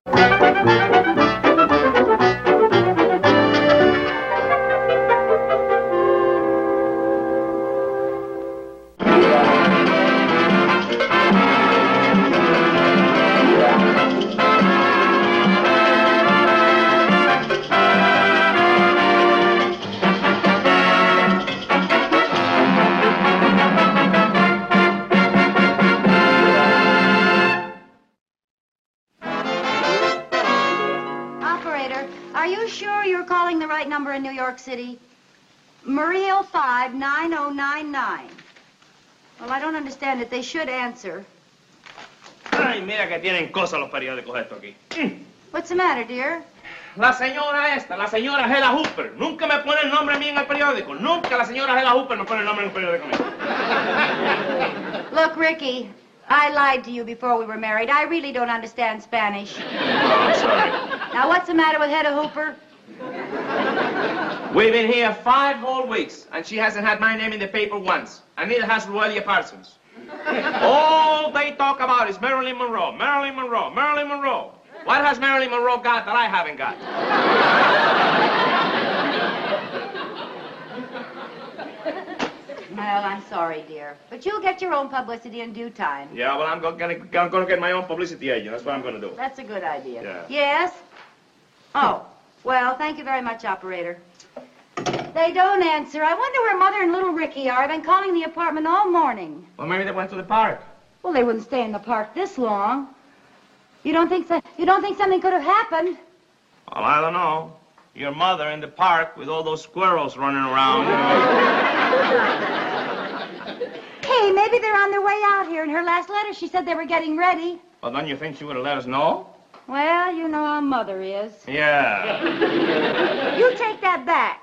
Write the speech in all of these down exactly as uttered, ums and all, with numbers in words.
In New York City, Muriel five nine oh nine nine. Well, I don't understand it. They should answer. Ay, mira que tienen cosas los periódicos esto aquí. What's the matter, dear? La señora esta, la señora Hela Hooper, nunca me pone el nombre a mí en el periódico. Nunca la señora Hela Hooper me pone el nombre en el periódico mío. Look, Ricky, I lied to you before we were married. I really don't understand Spanish. Oh, I'm sorry. Now, what's the matter with Hela Hooper? We've been here five whole weeks, and she hasn't had my name in the paper once. And neither has Roelia Parsons. All they talk about is Marilyn Monroe, Marilyn Monroe, Marilyn Monroe. What has Marilyn Monroe got that I haven't got? Well, I'm sorry, dear. But you'll get your own publicity in due time. Yeah, well, I'm going to get my own publicity agent. That's what I'm going to do. That's a good idea. Yeah. Yes? Oh, well, thank you very much, operator. They don't answer. I wonder where Mother and little Ricky are. I've been calling the apartment all morning. Well, maybe they went to the park. Well, they wouldn't stay in the park this long. You don't think so? You don't think something could have happened? Well, I don't know. Your mother in the park with all those squirrels running around. Hey, maybe they're on their way out here. In her last letter, she said they were getting ready. Well, don't you think she would have let us know? Well, you know how Mother is. Yeah. You take that back.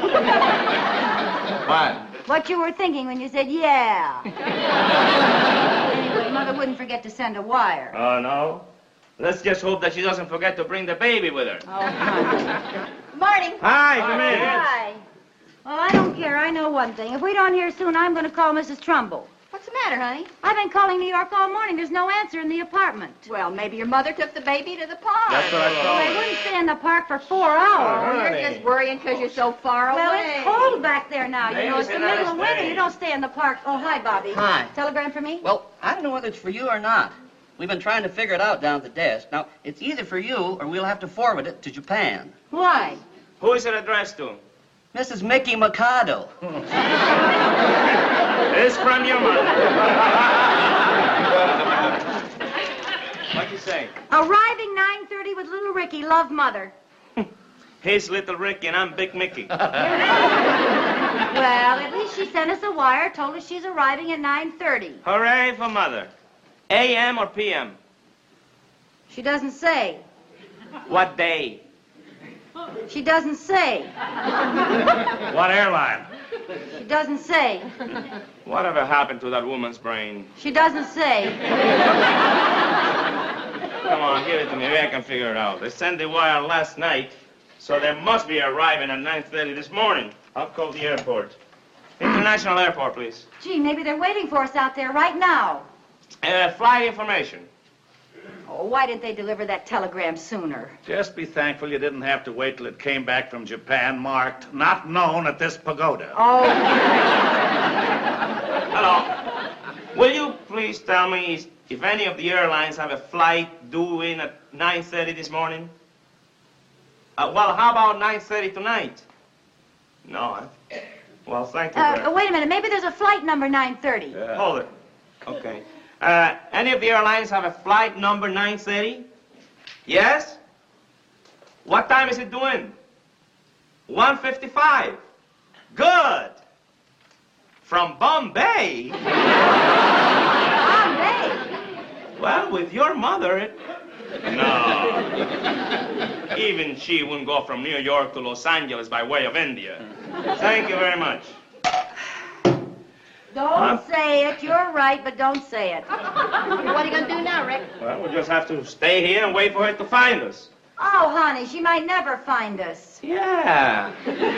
What? What you were thinking when you said, yeah. Anyway, Mother wouldn't forget to send a wire. Oh, no? Let's just hope that she doesn't forget to bring the baby with her. Oh, honey. Morning. Hi, come in. Hi. Well, I don't care. I know one thing. If we don't hear soon, I'm going to call Missus Trumbull. What's the matter, honey? I've been calling New York all morning. There's no answer in the apartment. Well, maybe your mother took the baby to the park. That's what I Well, thought. they wouldn't stay in the park for four hours. Oh, you're just worrying because you're so far Well, away. it's cold back there now. You know, it's the Maybe middle of it's winter. You don't stay in the park. Oh, hi, Bobby. Hi. Telegram for me? Well, I don't know whether it's for you or not. We've been trying to figure it out down at the desk. Now, it's either for you or we'll have to forward it to Japan. Why? Who is it addressed to? Missus Mickey Mikado. It's from your mother. What'd you say? Arriving nine thirty with little Ricky. Love, Mother. He's Little Ricky and I'm Big Mickey. Well, at least she sent us a wire, told us she's arriving at nine thirty. Hooray for Mother. A M or P M? She doesn't say. What day? She doesn't say. What airline? She doesn't say. Whatever happened to that woman's brain? She doesn't say. Come on, give it to me. Maybe I can figure it out. They sent the wire last night, so they must be arriving at nine thirty this morning. I'll call the airport. International Airport, please. Gee, maybe they're waiting for us out there right now. Uh, flight information. Oh, why didn't they deliver that telegram sooner? Just be thankful you didn't have to wait till it came back from Japan marked, not known at this pagoda. Oh. Hello. Will you please tell me if any of the airlines have a flight due in at nine thirty this morning? Uh, well, how about nine thirty tonight? No. Huh? Well, thank you. Uh, wait a minute. Maybe there's a flight number nine thirty. Yeah. Hold it. Okay. Uh, any of the airlines have a flight number nine thirty? Yes? What time is it doing? one fifty-five. Good. From Bombay? Bombay? Well, with your mother, it... No. Even she wouldn't go from New York to Los Angeles by way of India. Thank you very much. Don't Huh? say it. You're right, but don't say it. What are you going to do now, Rick? Well, we'll just have to stay here and wait for her to find us. Oh, honey, she might never find us. Yeah.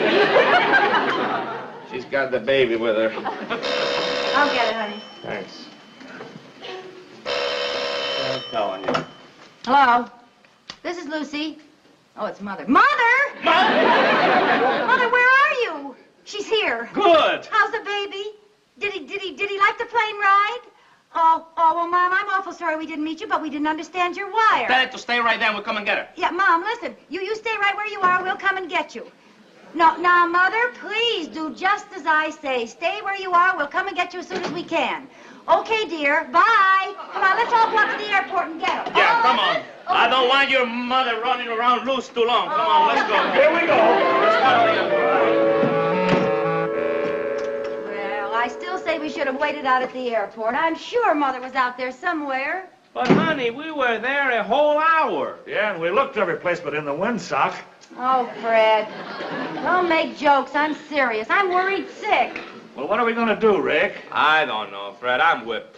She's got the baby with her. I'll get it, honey. Thanks. I'm telling you. Hello? This is Lucy. Oh, it's Mother. Mother! Mother! Mother, where are you? She's here. Good. How's the baby? Did he, did he, did he like the plane ride? Oh, oh, well, Mom, I'm awful sorry we didn't meet you, but we didn't understand your wire. Tell her to stay right there and we'll come and get her. Yeah, Mom, listen. You, you stay right where you are. We'll come and get you. No, now, Mother, please do just as I say. Stay where you are. We'll come and get you as soon as we can. Okay, dear. Bye. Come on, let's all go up to the airport and get her. Yeah, Oh, come on. okay. I don't want your mother running around loose too long. Come on, let's go. Here we go. Let's go to the airport. Well, I still say we should have waited out at the airport. I'm sure Mother was out there somewhere. But, honey, we were there a whole hour. Yeah, and we looked every place but in the windsock. Oh, Fred. Don't make jokes. I'm serious. I'm worried sick. Well, what are we going to do, Rick? I don't know, Fred. I'm whipped.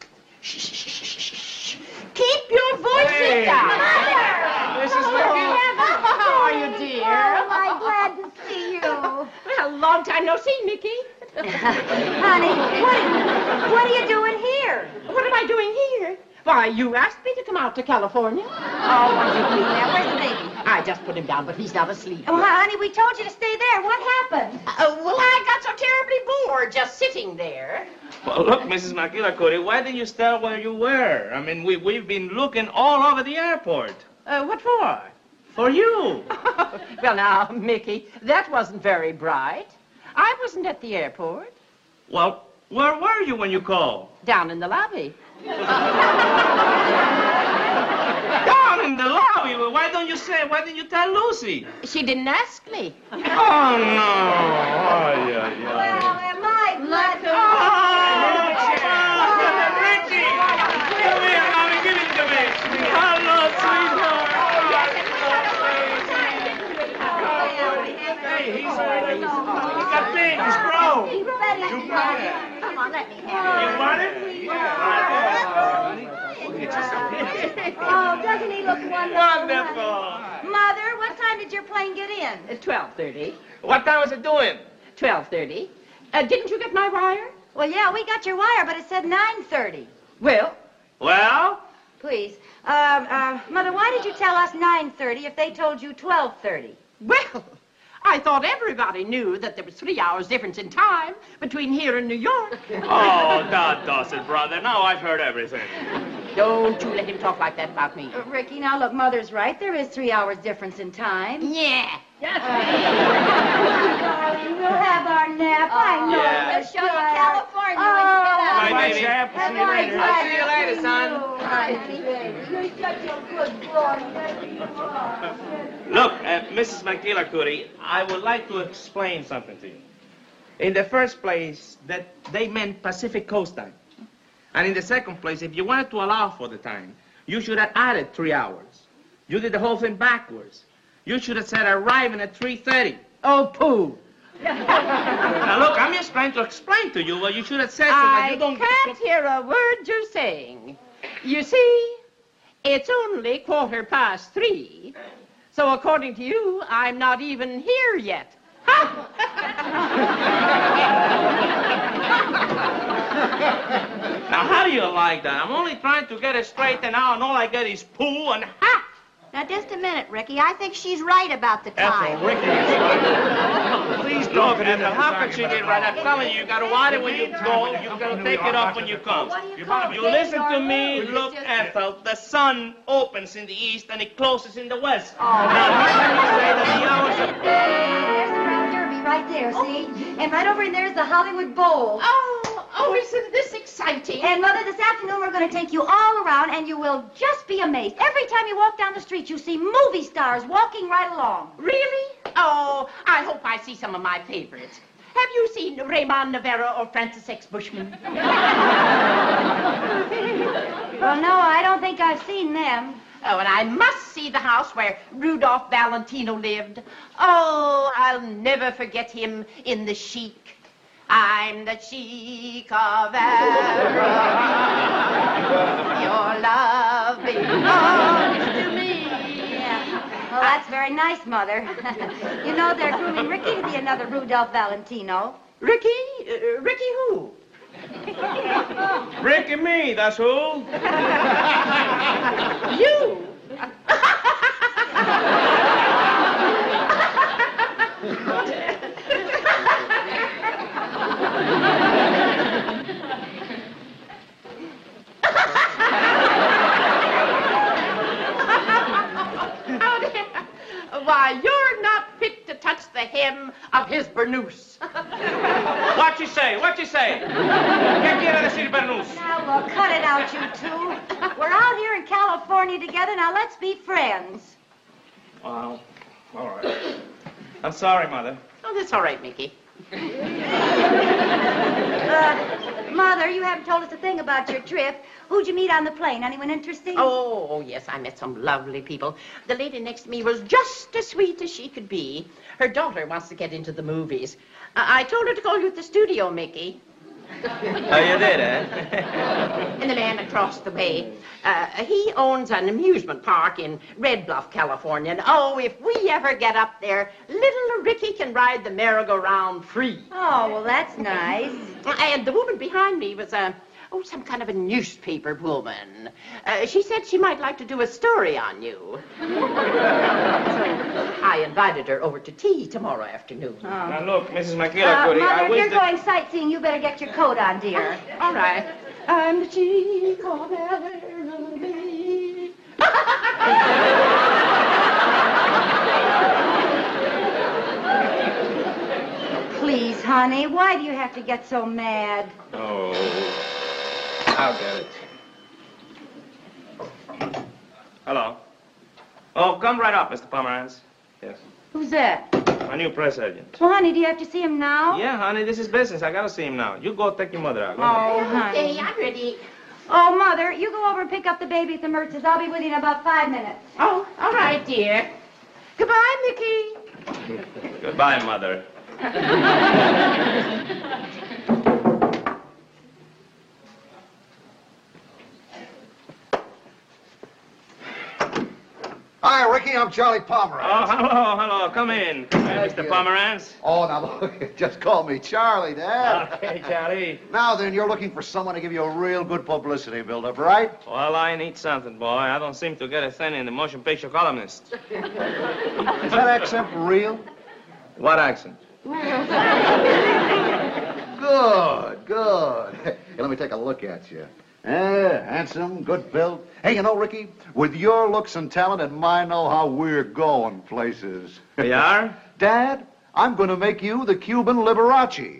Keep your voices down. Missus Oh, how are you, dear? Oh, I'm glad to see you. Well, long time no see, Mickey. Honey, what, what are you doing here? What am I doing here? Why, you asked me to come out to California. Oh, what do you mean now? Where's the baby? I just put him down, but he's not asleep. Oh, honey, we told you to stay there. What happened? Uh, well, I got so terribly bored just sitting there. Well, look, Missus McGillicuddy, why didn't you stay where you were? I mean, we, we've been looking all over the airport. Uh, what for? For you. Well, now, Mickey, that wasn't very bright. I wasn't at the airport. Well, where were you when you called? Down in the lobby. Down in the lobby. Well, why don't you say, why didn't you tell Lucy? She didn't ask me. Oh, no. Oh, yeah, yeah. Well, am I glad to... Oh, Ricky! Come here, mommy, give it to me. Hello, sweetheart. Hey, he's ready. He got things, bro. You bet You got it. Come on, let me You want it? Oh, doesn't he look wonderful? Wonderful. Mother, what time did your plane get in? twelve thirty. What time was it doing? twelve thirty. Uh, didn't you get my wire? Well, yeah, we got your wire, but it said nine thirty. Well, Well, Please. Uh, uh, Mother, why did you tell us nine thirty if they told you twelve thirty? well, I thought everybody knew that there was three hours difference in time between here and New York. oh, that does it, brother. Now I've heard everything. Don't you let him talk like that about me. Uh, Ricky, now look, Mother's right. There is three hours difference in time. Yeah. Darling, we'll have our nap. I know. Yeah. We'll show you California when you get out. Bye, Bye, baby. Chap. And See you I'm later. glad See you to later, see son. you, honey. You're such a good boy. Yes, you are. Look, uh, Missus McGillicuddy, I would like to explain something to you. In the first place, that they meant Pacific Coast time. And in the second place, if you wanted to allow for the time, you should have added three hours. You did the whole thing backwards. You should have said arriving at three thirty. Oh, pooh. Now, look, I'm just trying to explain to you what you should have said so that I you don't... can't hear a word you're saying. You see, it's only quarter past three. So according to you, I'm not even here yet. Now, how do you like that? I'm only trying to get it straight, and now and all I get is poo and ha! Now, just a minute, Ricky. I think she's right about the time. Ethel, Ricky. Please Look, don't. Ethel, how could she get right? I'm telling you, you gotta water it when you go, you gotta take it off when you come. What do you You call You it? listen to me, look, Ethel, the sun opens in the east and it closes in the west. Now, how can you say that the hours are... There's the round derby right there, see? And right over in there is the Hollywood Bowl. Oh, oh, isn't this exciting? And, Mother, this afternoon we're going to take you all around, and you will just be amazed. Every time you walk down the street, you see movie stars walking right along. Really? Oh, I hope I see some of my favorites. Have you seen Raymond Navarro or Francis X. Bushman? Well, no, I don't think I've seen them. Oh, and I must see the house where Rudolph Valentino lived. Oh, I'll never forget him in The Chic. I'm the chic of Araby. Your love belongs to me. Yeah. Well, that's very nice, Mother. You know, they're grooming Ricky to be another Rudolph Valentino. Ricky? Uh, Ricky who? Rick and me, that's who. You? hem of his burnous. What you say? What you say? ¿Qué quiere decir bernus? Now, well, cut it out, you two. We're out here in California together. Now, let's be friends. Well, all right. I'm sorry, Mother. Oh, that's all right, Mickey. Uh, Mother, you haven't told us a thing about your trip. Who'd you meet on the plane? Anyone interesting? Oh, oh, yes, I met some lovely people. The lady next to me was just as sweet as she could be. Her daughter wants to get into the movies. I, I told her to call you at the studio, Mickey. Oh, you did, eh? And the man across the way, uh, he owns an amusement park in Red Bluff, California. And, oh, if we ever get up there, little Ricky can ride the merry-go-round free. Oh, well, that's nice. And the woman behind me was a, oh, some kind of a newspaper woman. Uh, she said she might like to do a story on you. So I invited her over to tea tomorrow afternoon. Oh. Now, look, Missus Uh, McGillicuddy, Mother, I if wish you're that... going sightseeing, you better get your coat on, dear. All right. I'm the chief of Everly. Please, honey, why do you have to get so mad? Oh, I'll get it. Hello. Oh, come right up, Mister Pomerantz. Yes. Who's that? My new press agent. Well, honey, do you have to see him now? Yeah, honey, this is business. I gotta see him now. You go take your mother out. Go Oh, Okay, honey. I'm ready. Oh, Mother, you go over and pick up the baby at the Mertz's. I'll be with you in about five minutes. Oh, all right, dear. Goodbye, Mickey. ahead. Goodbye, Mother. Hi, Ricky. I'm Charlie Pomerantz. Oh, hello, hello. Come in. Come in, Thank Mister you. Pomerantz. Oh, now look, just call me Charlie, Dad. Okay, Charlie. Now then, you're looking for someone to give you a real good publicity build-up, right? Well, I need something, boy. I don't seem to get a thing in the motion picture columnist. Is that accent real? What accent? Good, good. Hey, let me take a look at you. Eh, handsome, good build. Hey, you know, Ricky, with your looks and talent and my know-how, we're going places. We are? Dad, I'm going to make you the Cuban Liberace.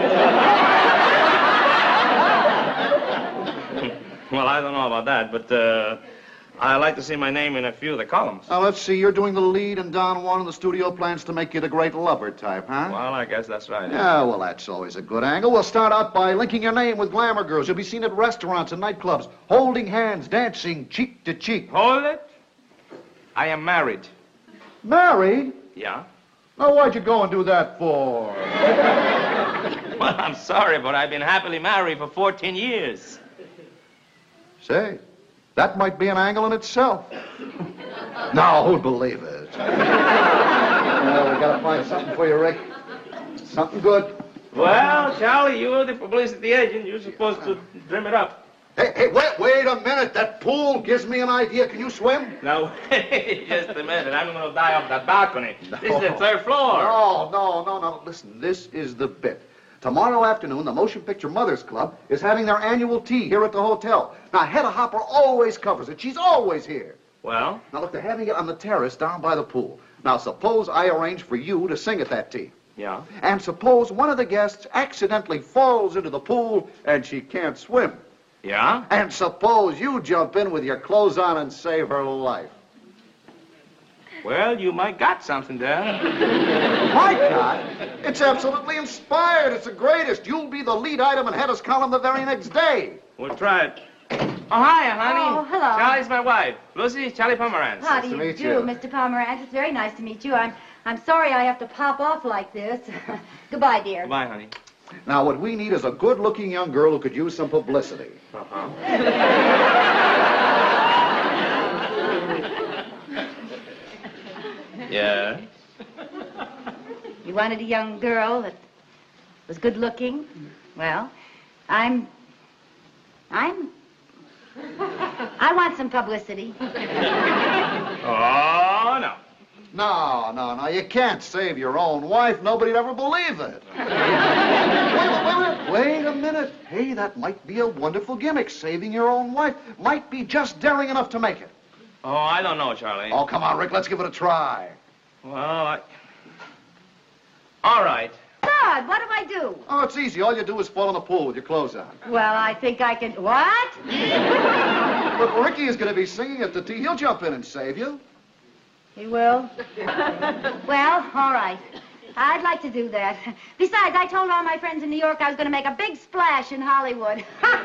Well, I don't know about that, but uh, I'd like to see my name in a few of the columns. Now, let's see, you're doing the lead in Don Juan, and the studio plans to make you the great lover type, huh? Well, I guess that's right. Yeah, well, that's always a good angle. We'll start out by linking your name with glamour girls. You'll be seen at restaurants and nightclubs, holding hands, dancing cheek to cheek. Hold it. I am married. Married? Yeah? Now, why'd you go and do that for? Well, I'm sorry, but I've been happily married for fourteen years. Say, that might be an angle in itself. No, who'd believe it? Well, we gotta find something for you, Rick. Something good. Well, Charlie, you're the publicity agent. You're supposed to trim it up. Hey, hey, wait, wait a minute. That pool gives me an idea. Can you swim? Now, wait just a minute. I'm going to die off that balcony. This is the third floor. No, no, no, no. Listen, this is the bit. Tomorrow afternoon, the Motion Picture Mothers Club is having their annual tea here at the hotel. Now, Hedda Hopper always covers it. She's always here. Well? Now, look, they're having it on the terrace down by the pool. Now, suppose I arrange for you to sing at that tea. Yeah? And suppose one of the guests accidentally falls into the pool and she can't swim. Yeah? And suppose you jump in with your clothes on and save her life. Well, you might got something there. My God, it's absolutely inspired. It's the greatest. You'll be the lead item in Hedda's column the very next day. We'll try it. Oh, hi, honey. Oh, hello. Charlie's my wife. Lucy, Charlie Pomerantz. How Nice do to you meet do, you. Mister Pomerantz? It's very nice to meet you. I'm I'm sorry I have to pop off like this. Goodbye, dear. Goodbye, honey. Now, what we need is a good-looking young girl who could use some publicity. Uh-huh. Yeah? You wanted a young girl that was good-looking? Well, I'm... I'm... I want some publicity. Oh, no. No, no, no, you can't save your own wife. Nobody'd ever believe it. wait, wait, wait, wait, wait a minute. Hey, that might be a wonderful gimmick. Saving your own wife might be just daring enough to make it. Oh, I don't know, Charlie. Oh, come on, Rick, let's give it a try. Well, I... All right. Bud, what do I do? Oh, it's easy. All you do is fall in the pool with your clothes on. Well, I think I can... What? But Ricky is going to be singing at the tea. He'll jump in and save you. He will? Well, all right. I'd like to do that. Besides, I told all my friends in New York I was going to make a big splash in Hollywood.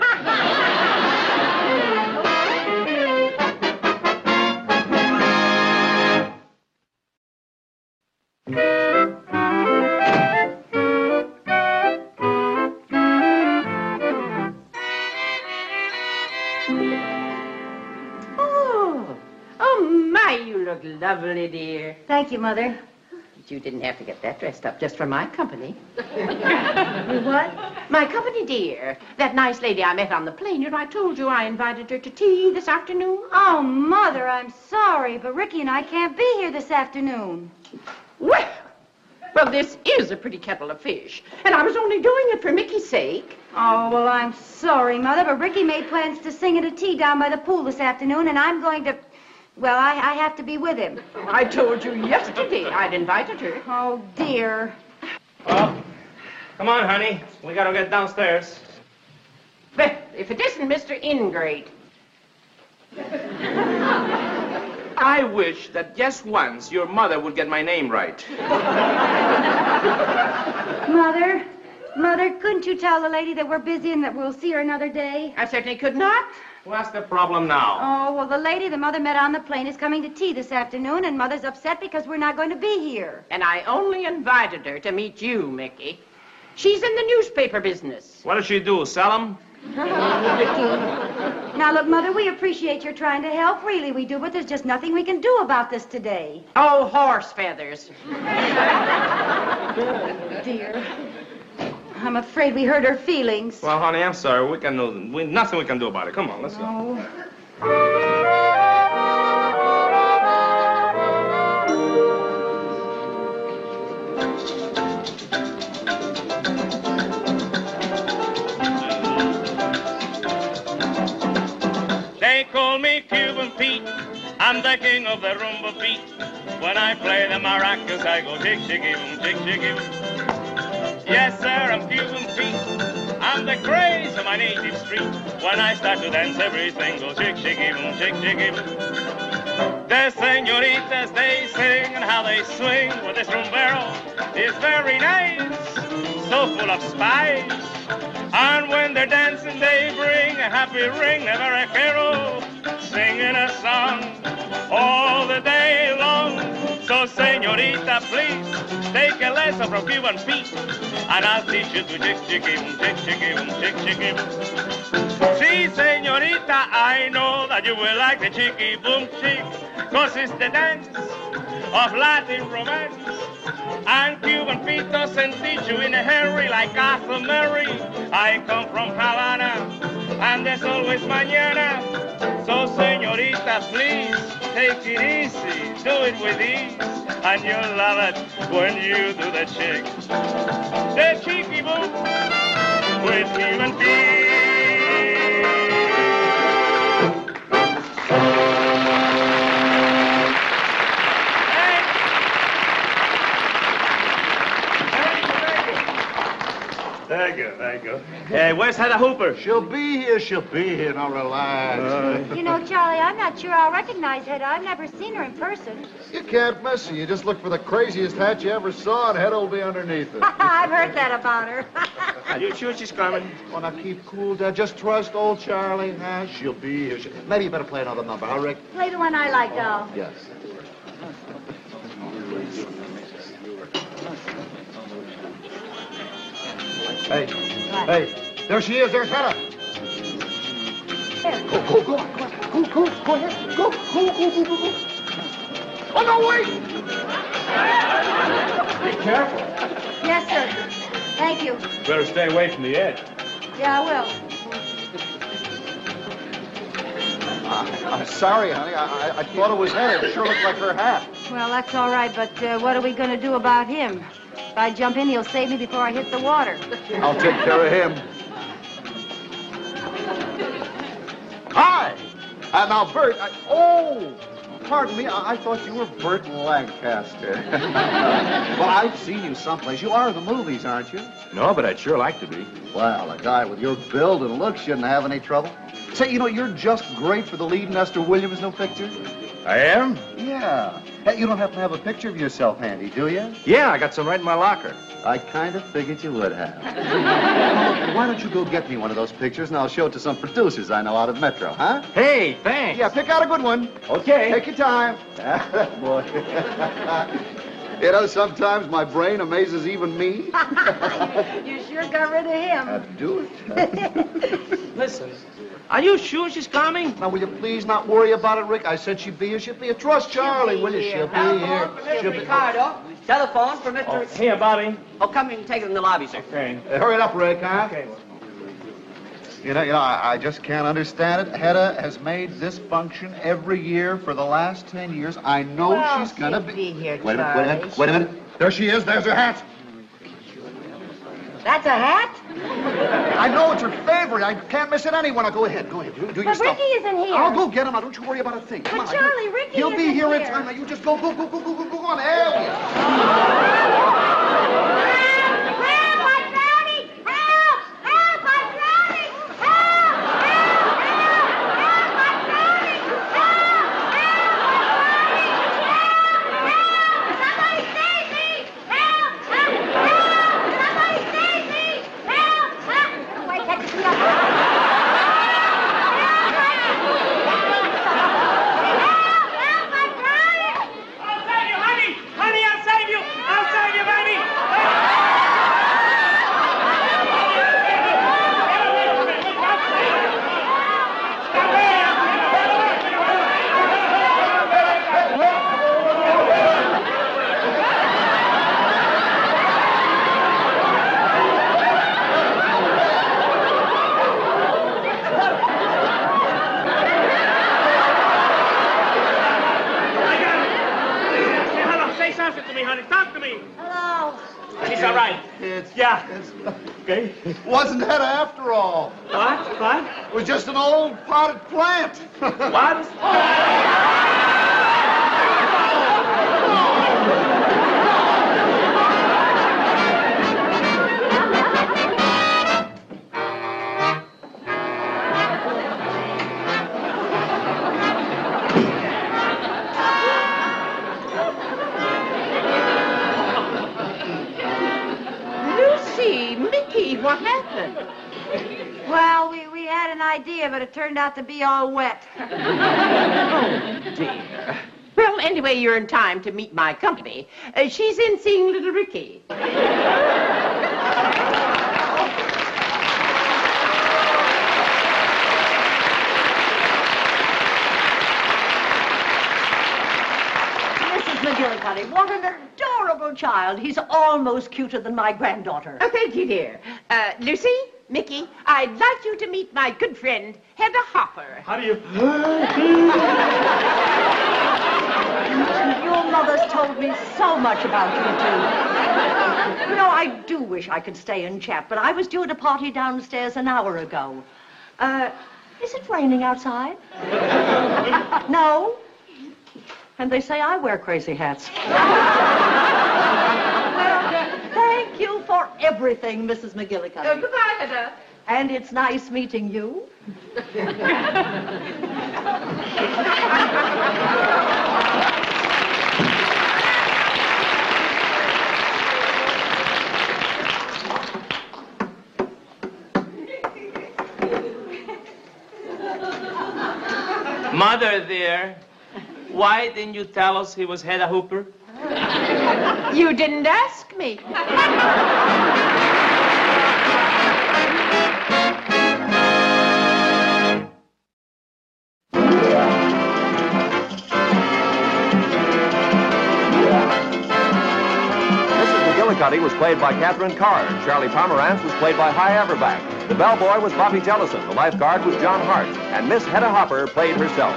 Oh, oh my, you look lovely, dear. Thank you, Mother. But you didn't have to get that dressed up just for my company. You what? My company, dear. That nice lady I met on the plane. You know, I told you I invited her to tea this afternoon. Oh, Mother, I'm sorry, but Ricky and I can't be here this afternoon. Well, well, this is a pretty kettle of fish, and I was only doing it for Mickey's sake. Oh, well, I'm sorry, Mother, but Ricky made plans to sing at a tea down by the pool this afternoon, and I'm going to... Well, I, I have to be with him. I told you yesterday I'd invited her. Oh, dear. Well, come on, honey. We gotta get downstairs. Well, if it isn't Mister Ingrate. I wish that just once your mother would get my name right. Mother, Mother, couldn't you tell the lady that we're busy and that we'll see her another day? I certainly could not. What's the problem now? Oh, well, the lady the Mother met on the plane is coming to tea this afternoon, and Mother's upset because we're not going to be here. And I only invited her to meet you, Mickey. She's in the newspaper business. What does she do, sell them? Now, look, Mother, we appreciate your trying to help. Really, we do, but there's just nothing we can do about this today. Oh, horse feathers. Dear. I'm afraid we hurt her feelings. Well, honey, I'm sorry. We can do we, nothing we can do about it. Come on, let's go. Oh. They call me Cuban Pete. I'm the king of the rumba beat. When I play the maracas, I go tick, ticky, boom, tick, ticky, boom. Yes, sir, I'm Cuban Pete. I'm the craze of my native street. When I start to dance, everything goes chick, chicky, boom, chick, chicky, boom. The senoritas, they sing and how they swing with this rumbero is very nice, so full of spice. And when they're dancing, they bring a happy ring, a vaquero, singing a song all the day long. So, senorita, please take a lesson from Cuban Pete, and I'll teach you to chick, chicky, boom, chick, chicky, boom, chick, chicky, boom. See, senorita, I know that you will like the chicky, boom, chick, cause it's the dance of Latin romance. And Cuban Pete doesn't teach you in a hurry like Arthur Murray. I come from Havana, and there's always mañana. So, señorita, please take it easy, do it with ease, and you'll love it when you do the chick. The cheeky boom with Cuban Pete. Thank you, thank you. Hey, where's Hedda Hooper? She'll be here. She'll be here. Now, relax. You know, Charlie, I'm not sure I'll recognize Hedda. I've never seen her in person. You can't miss her. You just look for the craziest hat you ever saw, and Hedda will be underneath it. I've heard that about her. Are you sure she's coming? Well, now, keep cool, Dad. Just trust old Charlie. Huh? She'll be here. She... Maybe you better play another number, huh, Rick? Play the one I like, Doll. Yes. Hey, hey, there she is. There's Hedda. Go, go, go, go, go, go, go ahead. Go, go, go, go, go, go. Oh, no, wait. Be careful. Yes, sir. Thank you. Better stay away from the edge. Yeah, I will. Uh, I'm sorry, honey. I, I, I thought it was Hedda. It sure looked like her hat. Well, that's all right, but uh, what are we going to do about him? If I jump in, he'll save me before I hit the water. I'll take care of him. Hi. Uh, now, Bert, I, oh, pardon me. I, I thought you were Burt Lancaster. Well, I've seen you someplace. You are in the movies, aren't you? No, but I'd sure like to be. Well, a guy with your build and look shouldn't have any trouble. Say, you know, you're just great for the lead in Esther Williams' new picture. I am? Yeah. Hey, you don't happen to have a picture of yourself handy, do you? Yeah, I got some right in my locker. I kind of figured you would have. Well, look, why don't you go get me one of those pictures, and I'll show it to some producers I know out of Metro, huh? Hey, thanks. Yeah, pick out a good one. Okay. Take your time. Boy. You know, sometimes my brain amazes even me. You sure got rid of him. Uh, do it. Listen, are you sure she's coming? Now, will you please not worry about it, Rick? I said she'd be here. She'll be here. Trust Charlie, will you? She'll be here. She'll be Ricardo. Telephone for Mister Oh, here, Bobby. Oh, come in and take it in the lobby, sir. Okay. Uh, hurry it up, Rick, huh? Okay. You know, you know, I, I just can't understand it. Hedda has made this function every year for the last ten years. I know Well, she's gonna she'll be. be here, Wait a minute, wait a minute, Charlie. wait a minute. There she is. There's her hat. That's a hat? I know it's her favorite. I can't miss it anyway. Now go ahead, go ahead. Do, do your But stuff. Ricky isn't here. I'll go get him. Now don't you worry about a thing. Come But on. Charlie, you- Ricky He'll be isn't here in here. time. Now you just go, go, go, go, go, go, go, go on. There we are. Help! I'm drowning! Help! Help! I'm drowning! Help! Help! Help! Help! I'm drowning! Help! Help! Help! Somebody save me! Help! Help! Help! Somebody save me! Help! Help! Wait, catch me up! Help! Help! I'm drowning! I'll save you, honey! Honey, I'll save you! I'll save you, baby! Hello, say something to me, honey. Talk to me. Hello. She's all right. It's, Yeah. it's, Okay. wasn't Hedda after all. What? What? It was just an old potted plant. What? Lucy, Mickey, what happened? Well, we, we had an idea, but it turned out to be all wet. Oh, dear. Well, anyway, you're in time to meet my company. Uh, she's in seeing little Ricky. Missus McGillicuddy, what an adorable child. He's almost cuter than my granddaughter. Oh, thank you, dear. Uh, Lucy, Mickey, I'd like you to meet my good friend, Hedda Hopper. How do you... Your mother's told me so much about you two. You know, I do wish I could stay and chat, but I was due at a party downstairs an hour ago. Uh, is it raining outside? No? And they say I wear crazy hats. Well, thank you for everything, Missus McGillicuddy. Uh, goodbye, Hedda. And it's nice meeting you. Mother, dear, why didn't you tell us he was Hedda Hooper? You didn't ask me. Missus McGillicuddy was played by Catherine Carr. Charlie Pomerantz was played by Hy Averback. The bellboy was Bobby Jellison. The lifeguard was John Hart. And Miss Hedda Hopper played herself.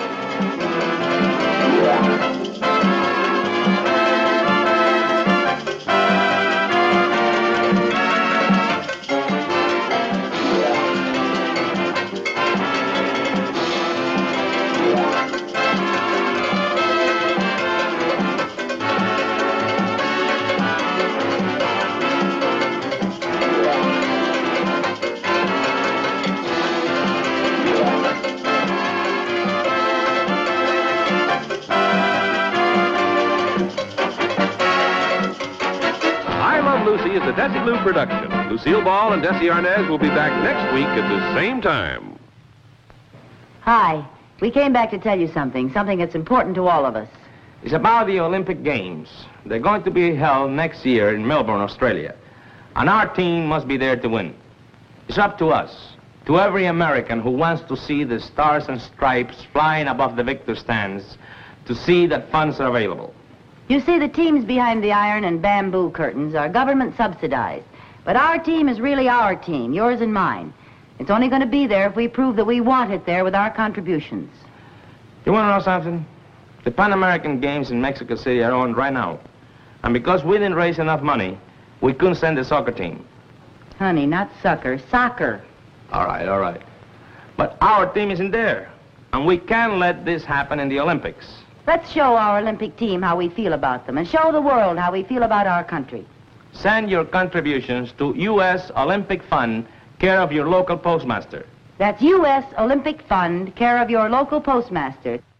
Desi is a Desi Blue production. Lucille Ball and Desi Arnaz will be back next week at the same time. Hi. We came back to tell you something, something that's important to all of us. It's about the Olympic Games. They're going to be held next year in Melbourne, Australia. And our team must be there to win. It's up to us, to every American who wants to see the stars and stripes flying above the victor stands, to see that funds are available. You see, the teams behind the iron and bamboo curtains are government subsidized. But our team is really our team, yours and mine. It's only going to be there if we prove that we want it there with our contributions. You want to know something? The Pan American Games in Mexico City are on right now. And because we didn't raise enough money, we couldn't send the soccer team. Honey, not sucker, soccer. All right, all right. But our team isn't there. And we can't let this happen in the Olympics. Let's show our Olympic team how we feel about them and show the world how we feel about our country. Send your contributions to U S Olympic Fund, care of your local postmaster. That's U S Olympic Fund, care of your local postmaster.